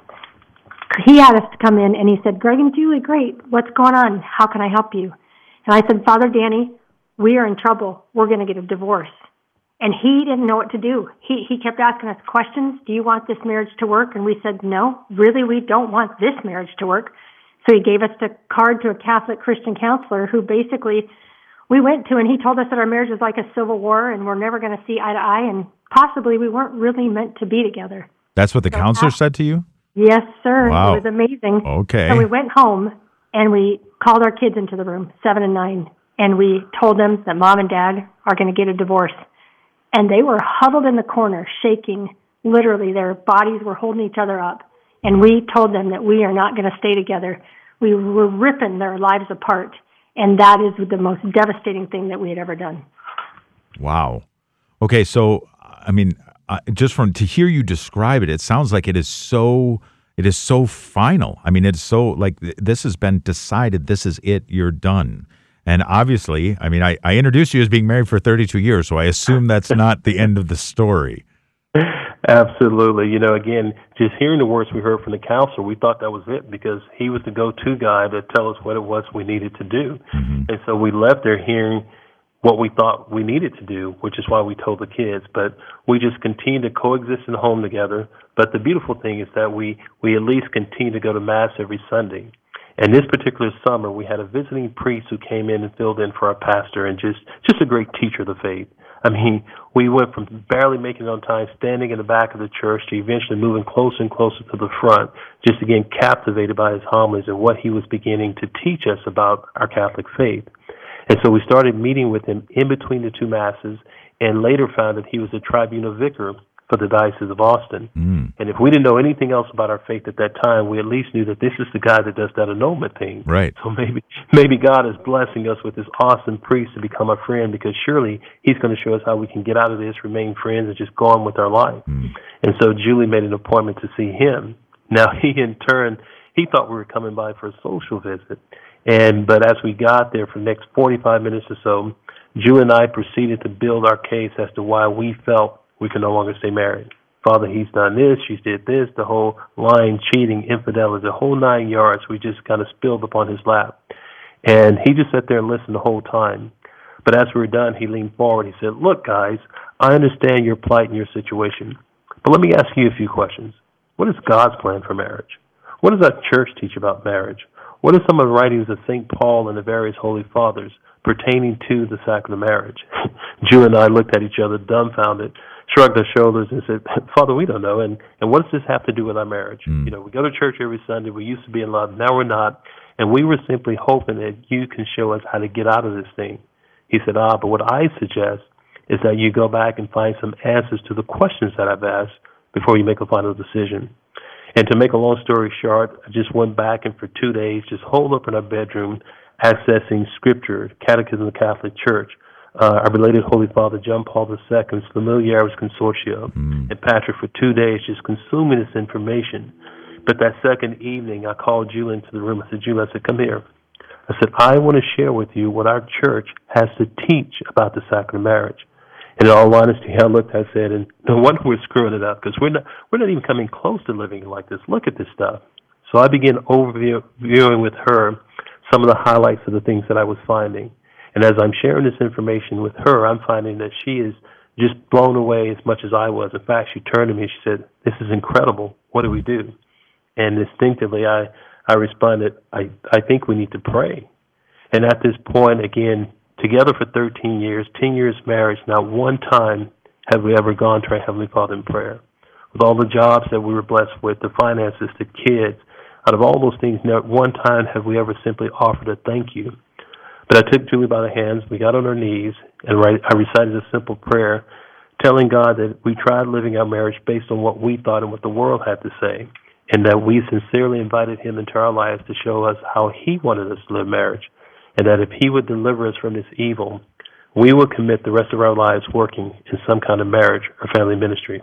He had us to come in, and he said, Greg and Julie, great. What's going on? How can I help you? And I said, Father Danny, we are in trouble. We're going to get a divorce. And he didn't know what to do. He kept asking us questions. Do you want this marriage to work? And we said, no, really, we don't want this marriage to work. So he gave us the card to a Catholic Christian counselor who basically we went to, and he told us that our marriage was like a civil war and we're never going to see eye to eye, and possibly we weren't really meant to be together. That's what the counselor said to you? Yes, sir. Wow. It was amazing. Okay. So we went home and we called our kids into the room, 7 and 9, and we told them that Mom and Dad are going to get a divorce. And they were huddled in the corner, shaking. Literally, their bodies were holding each other up. And we told them that we are not going to stay together. We were ripping their lives apart. And that is the most devastating thing that we had ever done. Wow. Okay, so, I mean, just to hear you describe it, it sounds like it is so final. I mean, it's so, like, this has been decided. This is it. You're done. And obviously, I mean, I introduced you as being married for 32 years, so I assume that's not the end of the story. Absolutely. Again, just hearing the words we heard from the counselor, we thought that was it, because he was the go-to guy to tell us what it was we needed to do. Mm-hmm. And so we left there hearing what we thought we needed to do, which is why we told the kids. But we just continued to coexist in the home together. But the beautiful thing is that we at least continue to go to Mass every Sunday. And this particular summer, we had a visiting priest who came in and filled in for our pastor, and just a great teacher of the faith. I mean, we went from barely making it on time, standing in the back of the church, to eventually moving closer and closer to the front, just again captivated by his homilies and what he was beginning to teach us about our Catholic faith. And so we started meeting with him in between the two Masses, and later found that he was a tribunal vicar for the Diocese of Austin. And if we didn't know anything else about our faith at that time, we at least knew that this is the guy that does that annulment thing. Right. So maybe God is blessing us with this awesome priest to become our friend, because surely he's going to show us how we can get out of this, remain friends, and just go on with our life. And so Julie made an appointment to see him. Now, he in turn He thought we were coming by for a social visit. But as we got there for the next 45 minutes or so, Julie and I proceeded to build our case as to why we felt we could no longer stay married. Father, he's done this, she's did this, the whole lying, cheating, infidelity, the whole 9 yards we just kind of spilled upon his lap. And he just sat there and listened the whole time. But as we were done, he leaned forward. He said, look, guys, I understand your plight and your situation, but let me ask you a few questions. What is God's plan for marriage? What does our church teach about marriage? What are some of the writings of St. Paul and the various Holy Fathers pertaining to the sacrament of marriage? Julie and I looked at each other dumbfounded, shrugged our shoulders and said, Father, we don't know. And what does this have to do with our marriage? You know, we go to church every Sunday. We used to be in love. Now we're not. And we were simply hoping that you can show us how to get out of this thing. He said, but what I suggest is that you go back and find some answers to the questions that I've asked before you make a final decision. And to make a long story short, I just went back and for 2 days just holed up in our bedroom, accessing Scripture, Catechism of the Catholic Church, our related Holy Father John Paul II's Familiaris Consortio, and Patrick for 2 days just consuming this information. But that second evening, I called Julie into the room. I said, Julie, come here. I said, I want to share with you what our church has to teach about the sacrament of marriage. And in all honesty, I looked, I said, and no wonder we're screwing it up, because we're not even coming close to living like this. Look at this stuff. So I began overviewing with her some of the highlights of the things that I was finding. And as I'm sharing this information with her, I'm finding that she is just blown away as much as I was. In fact, she turned to me and she said, this is incredible. What do we do? And instinctively, I responded, I think we need to pray. And at this point, again, together for 13 years, 10 years marriage, not one time have we ever gone to our Heavenly Father in prayer. With all the jobs that we were blessed with, the finances, the kids, out of all those things, not one time have we ever simply offered a thank you. But I took Julie by the hands, we got on our knees, and I recited a simple prayer, telling God that we tried living our marriage based on what we thought and what the world had to say, and that we sincerely invited him into our lives to show us how he wanted us to live marriage, and that if he would deliver us from this evil, we would commit the rest of our lives working in some kind of marriage or family ministry.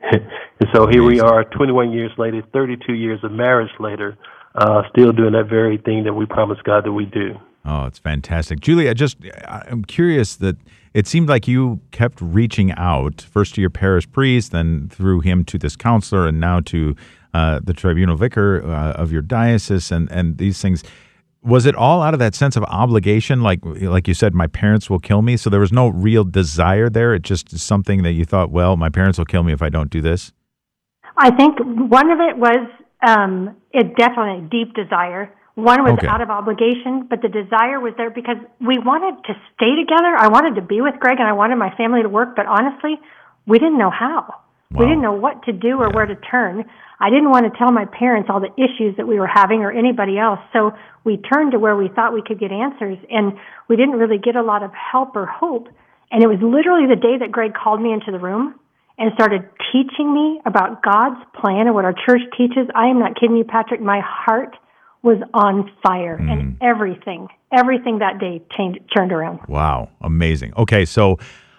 And so here we are, 21 years later, 32 years of marriage later, still doing that very thing that we promised God that we do. Oh, it's fantastic. Julie, I'm curious that it seemed like you kept reaching out, first to your parish priest, then through him to this counselor, and now to the tribunal vicar of your diocese and these things. Was it all out of that sense of obligation? Like you said, my parents will kill me. So there was no real desire there. It just is something that you thought, well, my parents will kill me if I don't do this. I think one of it was definitely a deep desire. One was out of obligation, but the desire was there because we wanted to stay together. I wanted to be with Greg, and I wanted my family to work, but honestly, we didn't know how. Wow. We didn't know what to do or where to turn. I didn't want to tell my parents all the issues that we were having or anybody else, so we turned to where we thought we could get answers, and we didn't really get a lot of help or hope. And it was literally the day that Greg called me into the room and started teaching me about God's plan and what our church teaches. I am not kidding you, Patrick. My heart was on fire, and everything that day turned around. Wow, amazing. Okay, so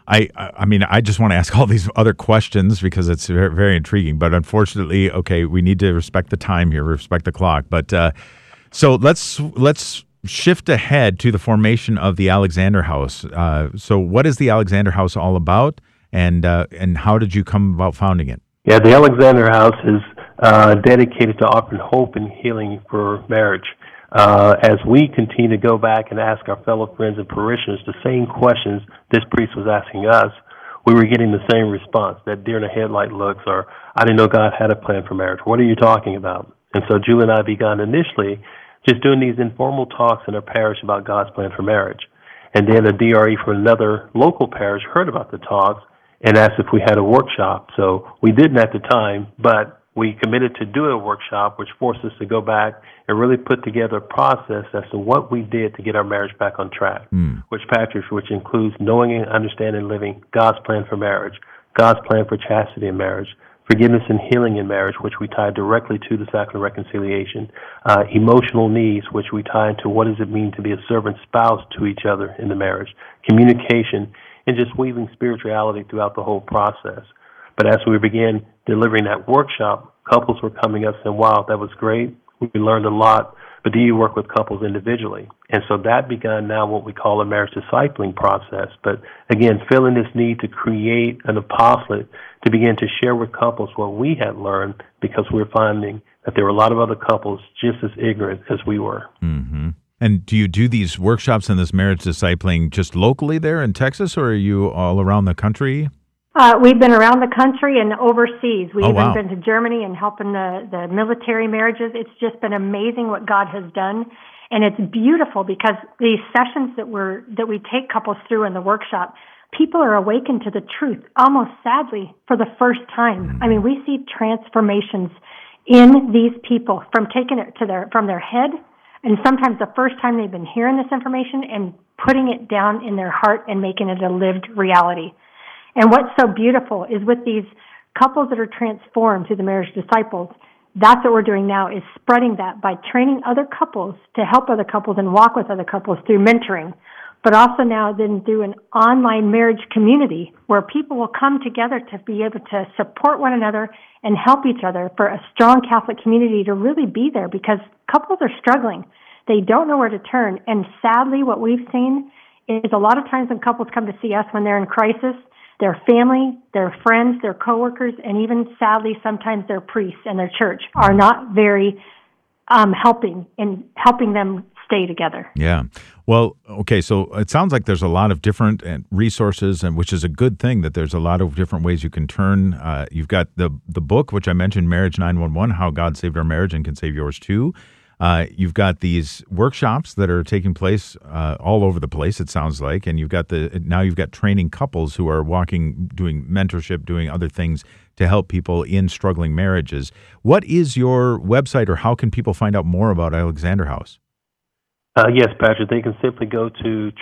I mean, I just want to ask all these other questions because it's very, very intriguing. But unfortunately, okay, we need to respect the time here, respect the clock. But so let's shift ahead to the formation of the Alexander House. So what is the Alexander House all about, and how did you come about founding it? Yeah, the Alexander House is dedicated to offering hope and healing for marriage. As we continue to go back and ask our fellow friends and parishioners the same questions this priest was asking us, we were getting the same response, that deer in the headlight looks, or I didn't know God had a plan for marriage. What are you talking about? And so Julie and I began initially just doing these informal talks in our parish about God's plan for marriage. And then a DRE from another local parish heard about the talks and asked if we had a workshop. So we didn't at the time, but we committed to do a workshop, which forced us to go back and really put together a process as to what we did to get our marriage back on track, which includes knowing and understanding and living God's plan for marriage, God's plan for chastity in marriage, forgiveness and healing in marriage, which we tie directly to the sacrament of reconciliation, emotional needs, which we tie into what does it mean to be a servant spouse to each other in the marriage, communication, and just weaving spirituality throughout the whole process. But as we began delivering that workshop, couples were coming up saying, wow, that was great. We learned a lot, but do you work with couples individually? And so that began now what we call a marriage discipling process. But again, feeling this need to create an apostolate to begin to share with couples what we had learned, because we're finding that there were a lot of other couples just as ignorant as we were. Mm-hmm. And do you do these workshops and this marriage discipling just locally there in Texas, or are you all around the country? We've been around the country and overseas. We've wow. been to Germany and helping the military marriages. It's just been amazing what God has done. And it's beautiful because these sessions that we take couples through in the workshop, people are awakened to the truth, almost sadly, for the first time. I mean, we see transformations in these people from taking it from their head, and sometimes the first time they've been hearing this information, and putting it down in their heart and making it a lived reality. And what's so beautiful is with these couples that are transformed through the marriage disciples, that's what we're doing now, is spreading that by training other couples to help other couples and walk with other couples through mentoring, but also now then through an online marriage community where people will come together to be able to support one another and help each other, for a strong Catholic community to really be there, because couples are struggling. They don't know where to turn. And sadly, what we've seen is a lot of times when couples come to see us when they're in crisis, their family, their friends, their coworkers, and even sadly sometimes their priests and their church are not very helping them stay together. Yeah. Well, okay, so it sounds like there's a lot of different resources, and which is a good thing, that there's a lot of different ways you can turn. You've got the book, which I mentioned, Marriage 911, How God Saved Our Marriage and Can Save Yours Too. You've got these workshops that are taking place all over the place, it sounds like, and you've got training couples who are doing mentorship, doing other things to help people in struggling marriages. What is your website, or how can people find out more about Alexander House? Yes, Patrick, they can simply go to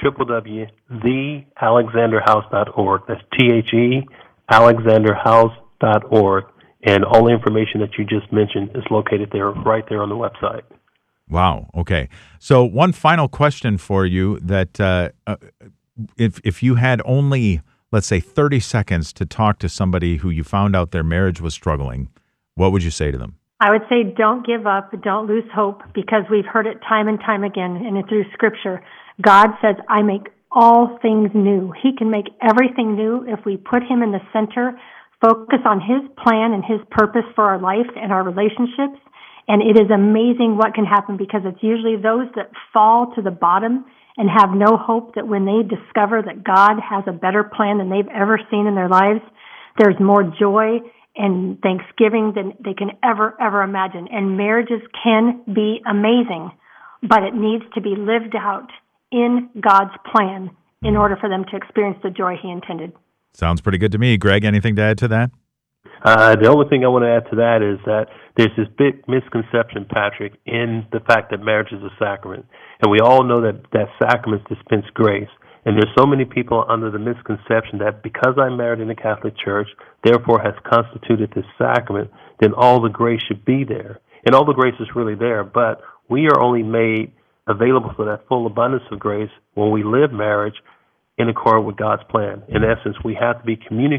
www.thealexanderhouse.org. That's THE, alexanderhouse.org, and all the information that you just mentioned is located there, right there on the website. Wow. Okay. So one final question for you, that if you had only, let's say, 30 seconds to talk to somebody who you found out their marriage was struggling, what would you say to them? I would say don't give up, don't lose hope, because we've heard it time and time again, and through Scripture. God says, I make all things new. He can make everything new if we put Him in the center, focus on His plan and His purpose for our life and our relationships. And it is amazing what can happen, because it's usually those that fall to the bottom and have no hope, that when they discover that God has a better plan than they've ever seen in their lives, there's more joy and thanksgiving than they can ever imagine. And marriages can be amazing, but it needs to be lived out in God's plan in order for them to experience the joy He intended. Sounds pretty good to me. Greg, anything to add to that? The only thing I want to add to that is that there's this big misconception, Patrick, in the fact that marriage is a sacrament. And we all know that sacraments dispense grace. And there's so many people under the misconception that because I'm married in the Catholic Church, therefore has constituted this sacrament, then all the grace should be there. And all the grace is really there, but we are only made available for that full abundance of grace when we live marriage in accord with God's plan. In essence, we have to be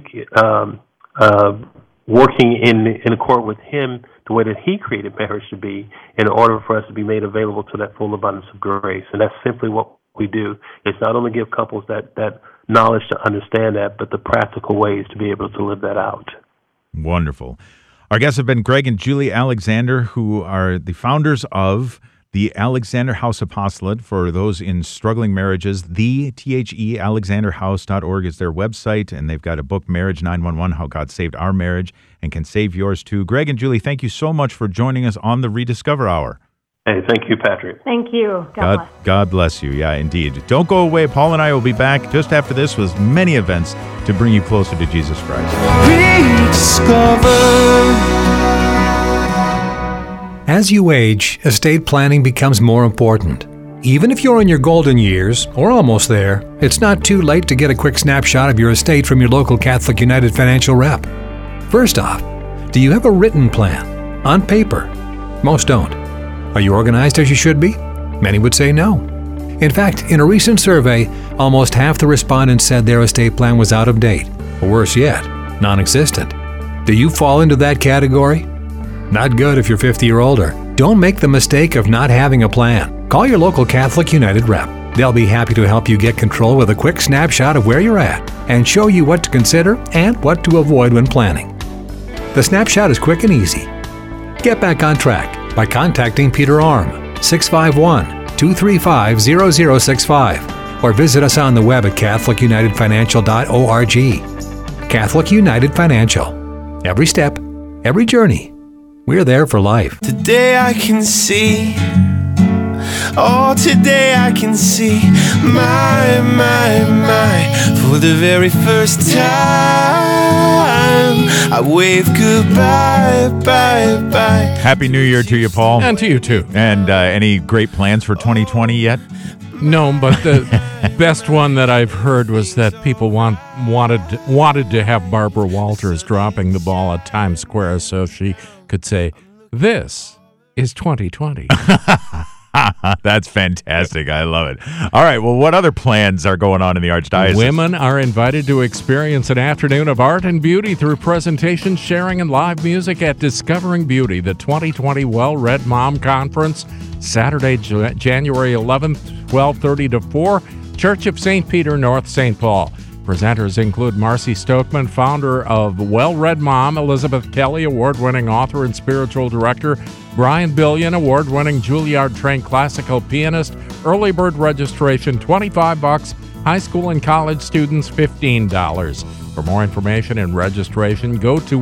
working in accord with Him the way that He created marriage to be, in order for us to be made available to that full abundance of grace. And that's simply what we do. It's not only give couples that knowledge to understand that, but the practical ways to be able to live that out. Wonderful. Our guests have been Greg and Julie Alexander, who are the founders of the Alexander House Apostolate for those in struggling marriages. THEalexanderhouse.org is their website, and they've got a book, Marriage 911, How God Saved Our Marriage and Can Save Yours Too. Greg and Julie, thank you so much for joining us on the Rediscover Hour. Hey, thank you, Patrick. Thank you. God bless. God bless you. Yeah, indeed. Don't go away. Paul and I will be back just after this with many events to bring you closer to Jesus Christ. As you age, estate planning becomes more important. Even if you're in your golden years, or almost there, it's not too late to get a quick snapshot of your estate from your local Catholic United financial rep. First off, do you have a written plan? On paper? Most don't. Are you organized as you should be? Many would say no. In fact, in a recent survey, almost half the respondents said their estate plan was out of date, or worse yet, non-existent. Do you fall into that category? Not good if you're 50 or older. Don't make the mistake of not having a plan. Call your local Catholic United rep. They'll be happy to help you get control with a quick snapshot of where you're at and show you what to consider and what to avoid when planning. The snapshot is quick and easy. Get back on track by contacting Peter Arm, 651-235-0065, or visit us on the web at catholicunitedfinancial.org. Catholic United Financial. Every step, every journey, we're there for life. Today I can see, oh, today I can see my, for the very first time, I wave goodbye, bye. Happy New Year to you, Paul. And to you, too. And any great plans for 2020 yet? No, but the best one that I've heard was that people wanted to have Barbara Walters dropping the ball at Times Square so she could say, "This is 2020." That's fantastic. I love it. All right. Well, what other plans are going on in the Archdiocese? Women are invited to experience an afternoon of art and beauty through presentations, sharing, and live music at Discovering Beauty, the 2020 Well-Read Mom Conference, Saturday, January 11th, 12:30 to 4, Church of St. Peter, North St. Paul. Presenters include Marcy Stokeman, founder of Well-Read Mom, Elizabeth Kelly, award-winning author and spiritual director, Brian Billion, award-winning Juilliard-trained classical pianist. Early bird registration, $25. High school and college students, $15. For more information and registration, go to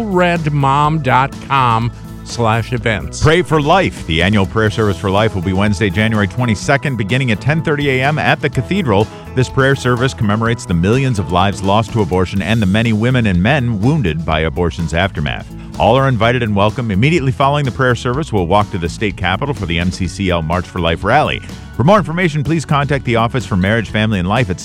wellreadmom.com/events. Pray for Life. The annual prayer service for life will be Wednesday, January 22nd, beginning at 10:30 a.m. at the Cathedral. This prayer service commemorates the millions of lives lost to abortion and the many women and men wounded by abortion's aftermath. All are invited and welcome. Immediately following the prayer service, we'll walk to the state capitol for the MCCL March for Life rally. For more information, please contact the Office for Marriage, Family, and Life at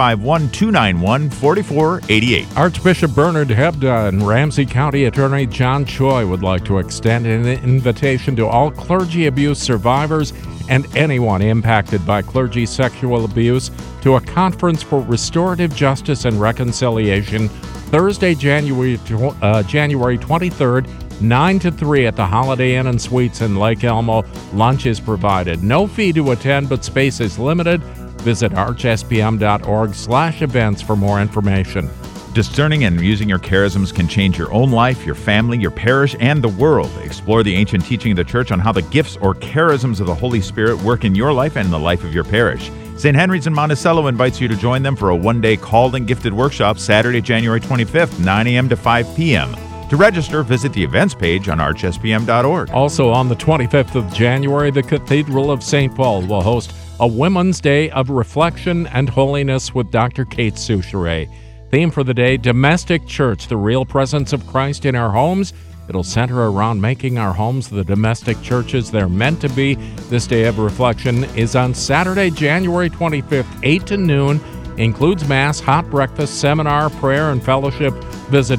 651-291-4488. Archbishop Bernard Hebda and Ramsey County Attorney John Choi would like to extend an invitation to all clergy abuse survivors and anyone impacted by clergy sexual abuse to a conference for restorative justice and reconciliation Thursday, January 23rd, 9 to 3 at the Holiday Inn and Suites in Lake Elmo. Lunch is provided. No fee to attend, but space is limited. Visit archspm.org/events for more information. Discerning and using your charisms can change your own life, your family, your parish, and the world. Explore the ancient teaching of the Church on how the gifts or charisms of the Holy Spirit work in your life and in the life of your parish. St. Henry's in Monticello invites you to join them for a one-day Called and Gifted workshop Saturday, January 25th, 9 a.m. to 5 p.m. To register, visit the events page on archspm.org. Also on the 25th of January, the Cathedral of St. Paul will host a Women's Day of Reflection and Holiness with Dr. Kate Soucheray. Theme for the day, Domestic Church, the real presence of Christ in our homes. It'll center around making our homes the domestic churches they're meant to be. This day of reflection is on Saturday, January 25th, 8 to noon. Includes Mass, hot breakfast, seminar, prayer, and fellowship. Visit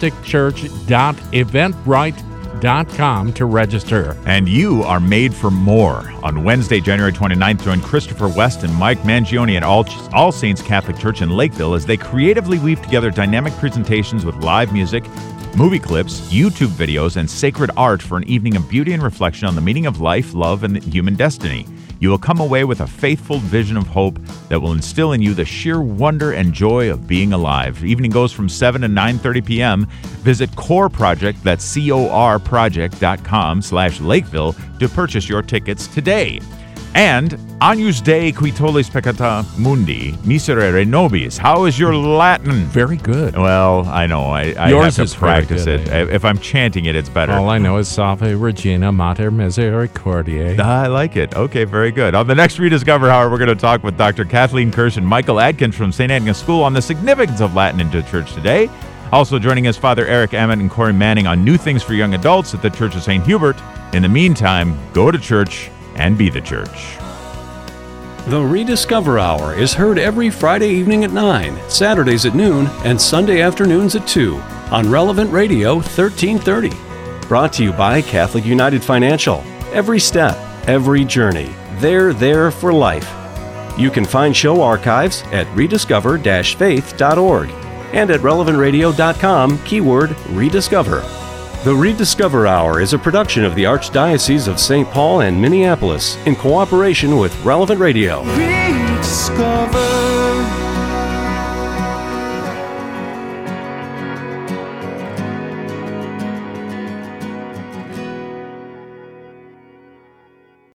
domesticchurch.eventbrite.com to register. And you are made for more. On Wednesday, January 29th, join Christopher West and Mike Mangione at All Saints Catholic Church in Lakeville as they creatively weave together dynamic presentations with live music, movie clips, YouTube videos, and sacred art for an evening of beauty and reflection on the meaning of life, love, and human destiny. You will come away with a faithful vision of hope that will instill in you the sheer wonder and joy of being alive. The evening goes from 7 to 9:30 p.m. Visit Core Project, that's corproject.com/Lakeville to purchase your tickets today. And Agnus Dei qui tollis peccata mundi, miserere nobis. How is your Latin? Very good. Well, I know. I Yours have to practice it. If I'm chanting it, it's better. All I know is Salve Regina Mater Misericordiae. I like it. Okay, very good. On the next Rediscover Hour, we're going to talk with Dr. Kathleen Kirsch and Michael Adkins from St. Agnes School on the significance of Latin in the church today. Also joining us, Father Eric Emmett and Corey Manning on new things for young adults at the Church of St. Hubert. In the meantime, go to church and be the church. The Rediscover Hour is heard every Friday evening at 9, Saturdays at noon, and Sunday afternoons at 2 on Relevant Radio 1330. Brought to you by Catholic United Financial. Every step, every journey. They're there for life. You can find show archives at rediscover-faith.org and at relevantradio.com, keyword Rediscover. The Rediscover Hour is a production of the Archdiocese of St. Paul and Minneapolis in cooperation with Relevant Radio. Rediscover.